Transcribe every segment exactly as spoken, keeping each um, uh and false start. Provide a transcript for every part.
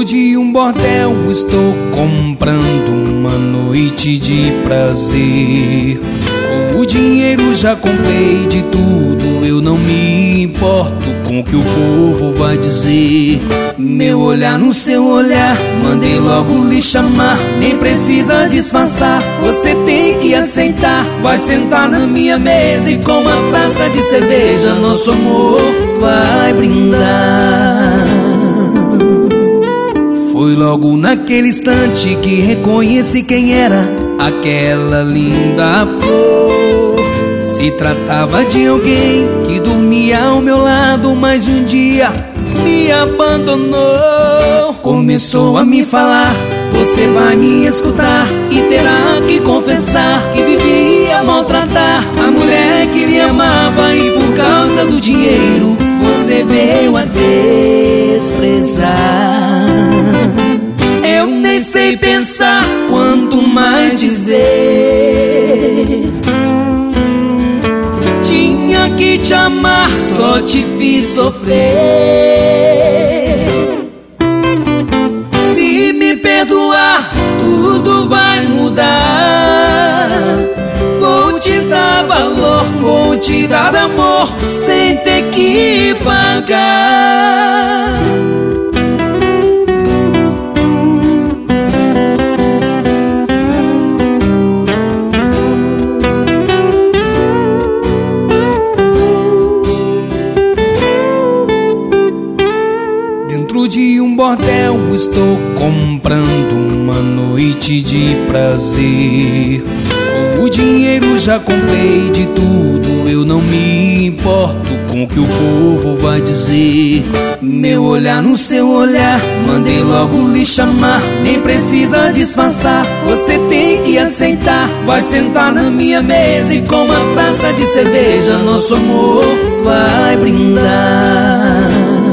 Dentro de um bordel estou comprando uma noite de prazer. Com o dinheiro já comprei de tudo, eu não me importo com o que o povo vai dizer. Meu olhar no seu olhar, mandei logo lhe chamar. Nem precisa disfarçar, você tem que aceitar. Vai sentar na minha mesa e com uma taça de cerveja nosso amor vai brindar. Foi logo naquele instante que reconheci quem era aquela linda flor. Se tratava de alguém que dormia ao meu lado, mas um dia me abandonou. Começou a me falar: você vai me escutar e terá que confessar que vivia a maltratar a mulher que lhe amava, e por causa do dinheiro você veio a desprezar. Eu nem sei pensar, quanto mais dizer. Tinha que te amar, só te fiz sofrer. Se me perdoar, tudo vai mudar. Vou te dar valor, vou te dar amor, sem ter que pagar. Dentro de um bordel estou comprando uma noite de prazer. Com o dinheiro já comprei de tudo, eu não me importo com o que o povo vai dizer. Meu olhar no seu olhar, mandei logo lhe chamar. Nem precisa disfarçar, você tem que aceitar. Vai sentar na minha mesa e com uma taça de cerveja nosso amor vai brindar.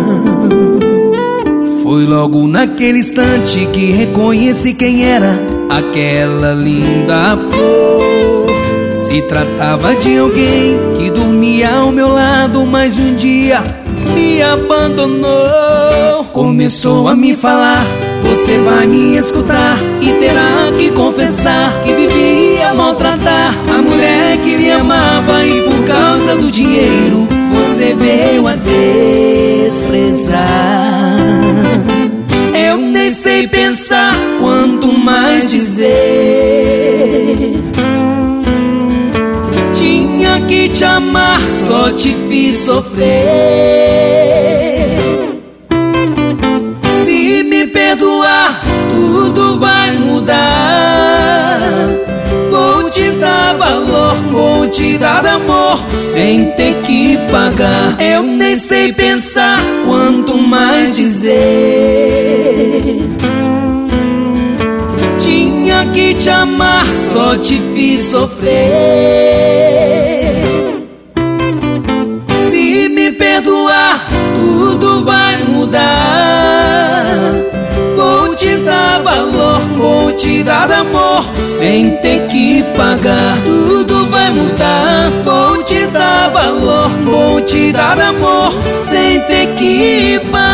Foi logo naquele instante que reconheci quem era aquela linda flor. Se tratava de alguém que dormia ao meu lado, mas um dia me abandonou. Começou a me falar: você vai me escutar e terá que confessar que vivia a maltratar a mulher que lhe amava, e por causa do dinheiro você veio a desprezar. Eu nem sei pensar, quanto mais dizer. Tinha que te amar, só te fiz sofrer. Se me perdoar, tudo vai mudar. Vou te dar valor, vou te dar amor, sem ter que pagar. Eu nem sei pensar, quanto mais dizer. Tinha que te amar, só te fiz sofrer. Se me perdoar, tudo vai mudar. Vou te dar valor, vou te dar amor, sem ter que pagar. Tudo vai mudar. Vou te dar valor, vou te dar amor, sem ter que pagar.